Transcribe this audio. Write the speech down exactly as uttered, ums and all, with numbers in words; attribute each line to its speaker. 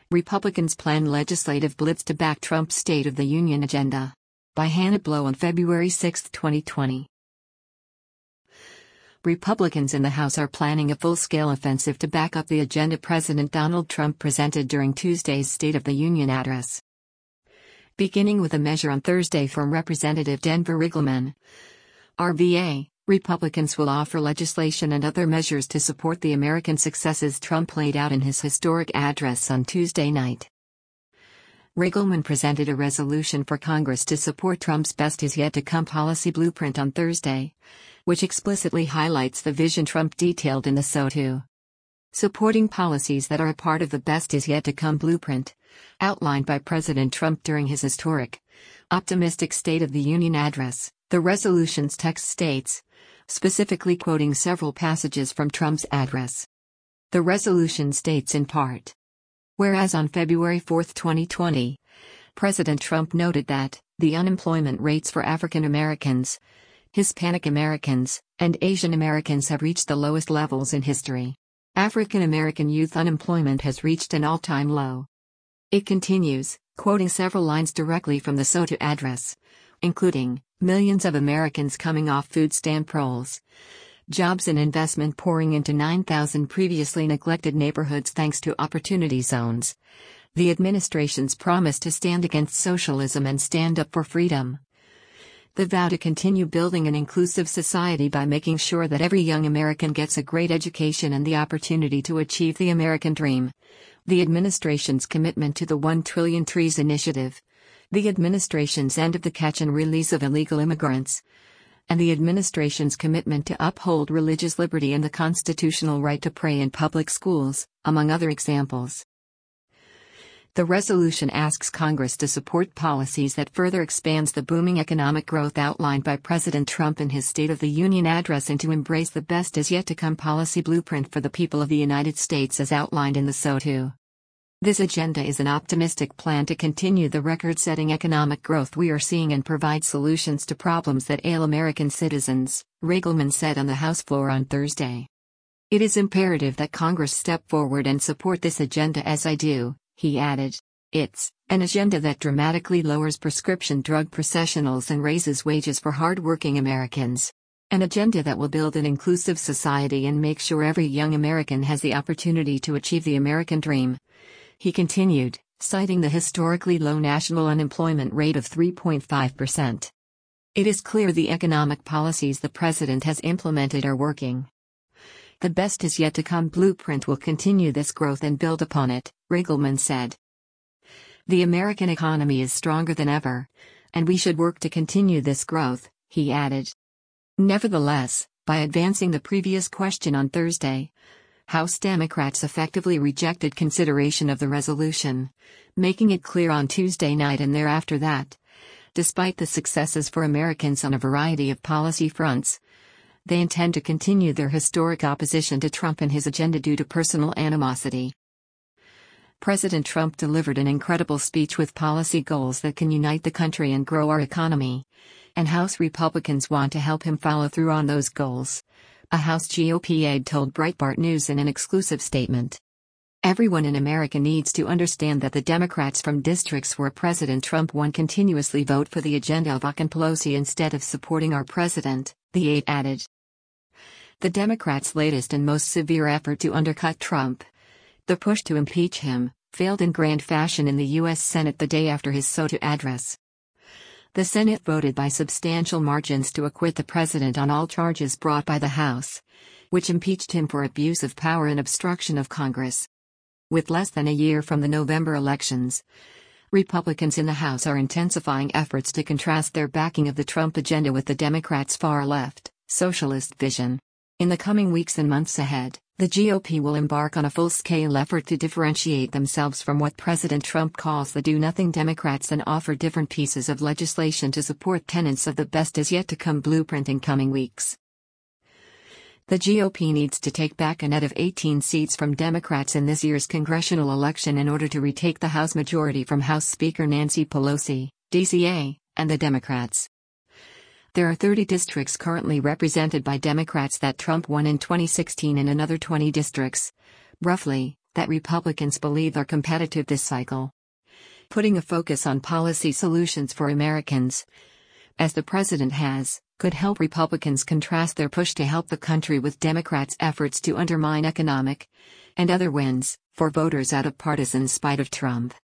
Speaker 1: Republicans plan legislative blitz to back Trump's State of the Union agenda. By Hannah Blow on February sixth, twenty twenty. Republicans in the House are planning a full-scale offensive to back up the agenda President Donald Trump presented during Tuesday's State of the Union address. Beginning with a measure on Thursday from Representative Denver Riggleman, R V A, Republicans will offer legislation and other measures to support the American successes Trump laid out in his historic address on Tuesday night. Riggleman presented a resolution for Congress to support Trump's best is yet to come policy blueprint on Thursday, which explicitly highlights the vision Trump detailed in the S O two. Supporting policies that are a part of the best is yet to come blueprint, outlined by President Trump during his historic, optimistic State of the Union address, the resolution's text states, specifically quoting several passages from Trump's address. The resolution states in part, whereas on February fourth, twenty twenty, President Trump noted that the unemployment rates for African Americans, Hispanic Americans, and Asian Americans have reached the lowest levels in history. African American youth unemployment has reached an all-time low. It continues, quoting several lines directly from the S O two address, including, millions of Americans coming off food stamp rolls, jobs and investment pouring into nine thousand previously neglected neighborhoods thanks to opportunity zones, the administration's promise to stand against socialism and stand up for freedom, the vow to continue building an inclusive society by making sure that every young American gets a great education and the opportunity to achieve the American dream, the administration's commitment to the One Trillion Trees Initiative, the administration's end of the catch and release of illegal immigrants, and the administration's commitment to uphold religious liberty and the constitutional right to pray in public schools, among other examples. The resolution asks Congress to support policies that further expands the booming economic growth outlined by President Trump in his State of the Union address and to embrace the best is yet to come policy blueprint for the people of the United States as outlined in the S O two. This agenda is an optimistic plan to continue the record-setting economic growth we are seeing and provide solutions to problems that ail American citizens, Riggleman said on the House floor on Thursday. It is imperative that Congress step forward and support this agenda as I do, he added. It's an agenda that dramatically lowers prescription drug professionals and raises wages for hard-working Americans. An agenda that will build an inclusive society and make sure every young American has the opportunity to achieve the American dream. He continued, citing the historically low national unemployment rate of three point five percent. It is clear the economic policies the president has implemented are working. The best is yet to come blueprint will continue this growth and build upon it, Riggleman said. The American economy is stronger than ever, and we should work to continue this growth, he added. Nevertheless, by advancing the previous question on Thursday, House Democrats effectively rejected consideration of the resolution, making it clear on Tuesday night and thereafter that, despite the successes for Americans on a variety of policy fronts, they intend to continue their historic opposition to Trump and his agenda due to personal animosity. President Trump delivered an incredible speech with policy goals that can unite the country and grow our economy, and House Republicans want to help him follow through on those goals, a House G O P aide told Breitbart News in an exclusive statement. Everyone in America needs to understand that the Democrats from districts where President Trump won continuously vote for the agenda of Ock and Pelosi instead of supporting our president, the aide added. The Democrats' latest and most severe effort to undercut Trump, the push to impeach him, failed in grand fashion in the U S Senate the day after his S O two address. The Senate voted by substantial margins to acquit the president on all charges brought by the House, which impeached him for abuse of power and obstruction of Congress. With less than a year from the November elections, Republicans in the House are intensifying efforts to contrast their backing of the Trump agenda with the Democrats' far-left, socialist vision. In the coming weeks and months ahead, the G O P will embark on a full-scale effort to differentiate themselves from what President Trump calls the do-nothing Democrats and offer different pieces of legislation to support tenets of the best is yet to come blueprint in coming weeks. The G O P needs to take back a net of eighteen seats from Democrats in this year's congressional election in order to retake the House majority from House Speaker Nancy Pelosi, D C A, and the Democrats. There are thirty districts currently represented by Democrats that Trump won in twenty sixteen and another twenty districts, roughly, that Republicans believe are competitive this cycle. Putting a focus on policy solutions for Americans, as the president has, could help Republicans contrast their push to help the country with Democrats' efforts to undermine economic and other wins for voters out of partisan spite of Trump.